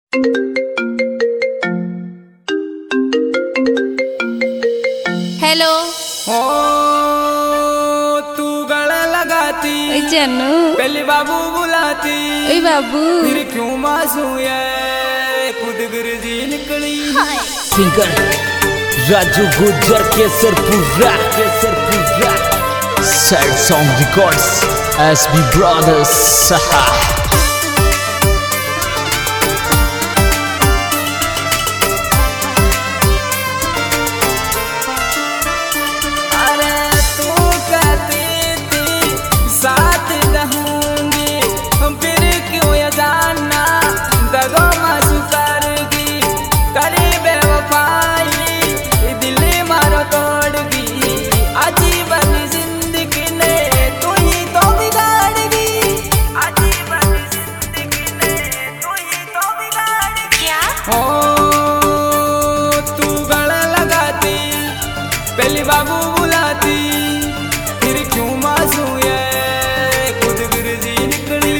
Hello. हो तू गला लगाती ओए जानू पहले बाबू बुलाती ओए बाबू फिर क्यों मासूम है खुद गिरजी निकली। Singer Raju Gujjar Kesarpura sad song records SB brothers. पहली बाबू बुलाती फिर क्यों मासूम है खुद गिरजी निकली।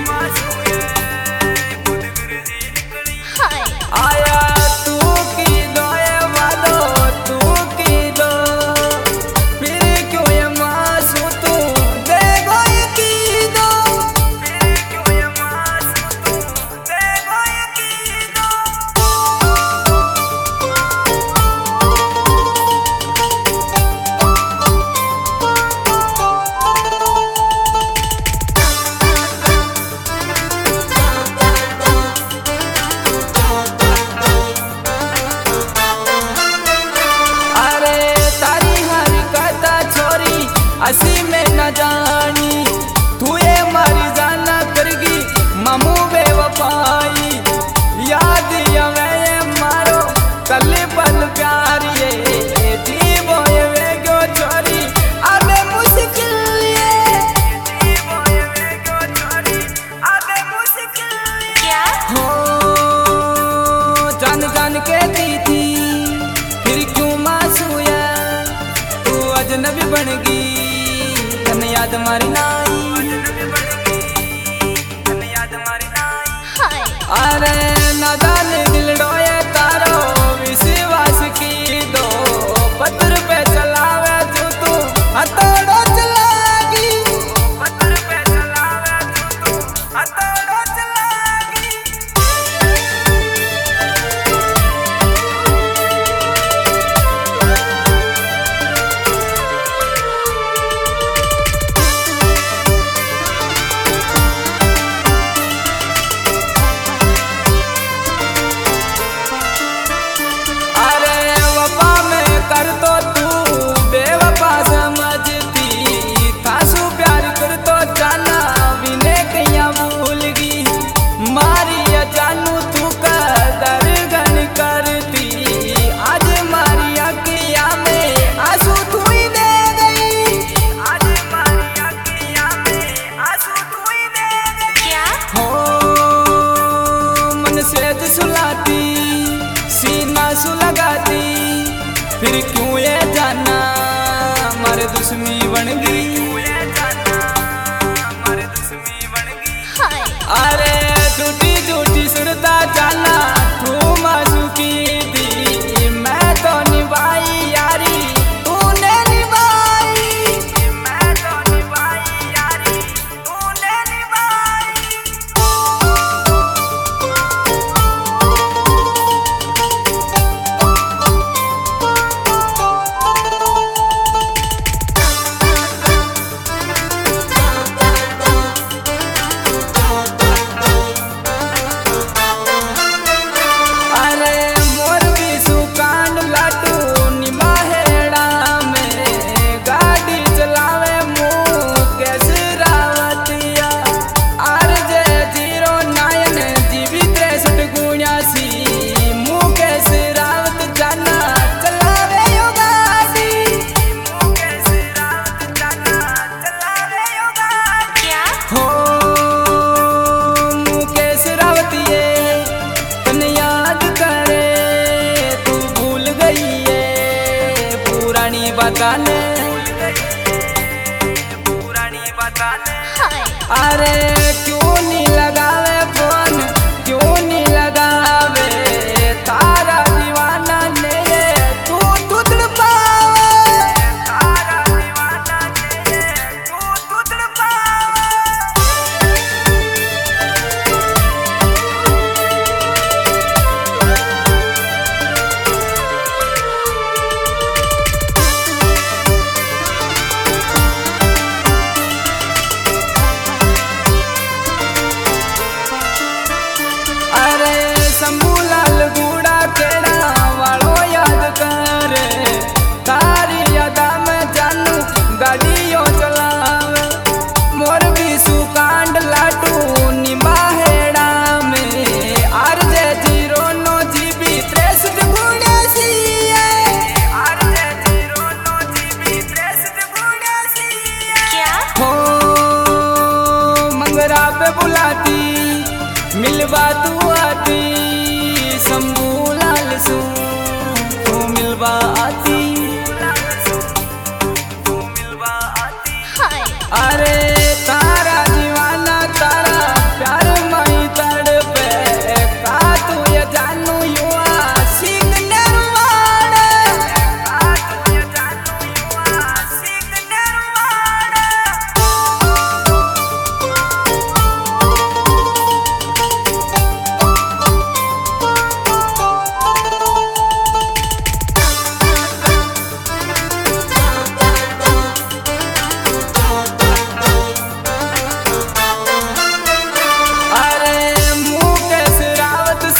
आया तू की दो ये वादो तू की दो फिर क्यों ये मासूम तू देखो ये की दो फिर क्यों ये मासूम तू देखो ये की दो। हसी में न जानी तू ये मारी जाना करगी मामू बेवफाई याद ये मारो कल पल प्यार ये जीवो ये वे क्यों चोरी अबे मुश्किल ये जीवो ये वे क्यों चोरी अबे मुश्किल क्या हो जान जान के दी थी फिर क्यों मासूम है तू अजनबी बन गई याद मारी नाई अरे नादान दिल डोए तारो विश्वास की दो पत्थर पे चलावे तू हथौड़ो चलागी पत्थर पे चलावे तू हथौड़ो चलागी। कर तो तू बेवफा समझती थासू प्यार कर तो जाना विने कहिया भूल गई मारी जानू तू कदर गन करती आज मारी अखिया में आंसू तू ही दे गई आज मारी अखिया में आंसू तू ही दे गई क्या हो मन से सुलाती सीना सुलगाती फिर क्यों ये जाना मारे दुश्मनी बन गई अरे झूठी झूठी सुनता जाना तू मासू की दी मैं तो निभाई यारी तूने निभाई मैं तो निभाई यारी तूने निभाई। पुरानी बताने अरे क्यों नहीं लगावे फोन क्यों नहीं लगा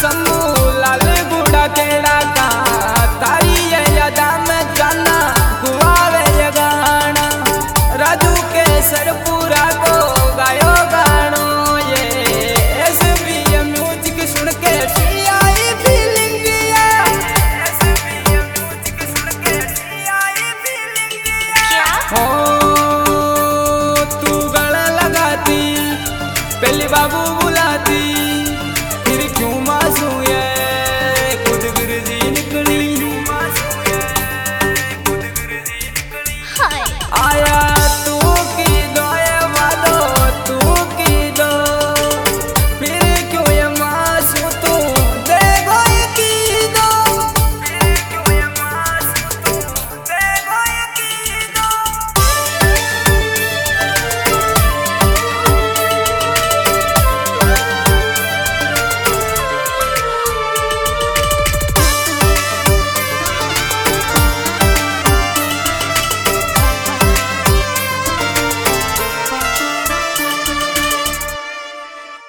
समूह लाल बूढ़ा केड़ा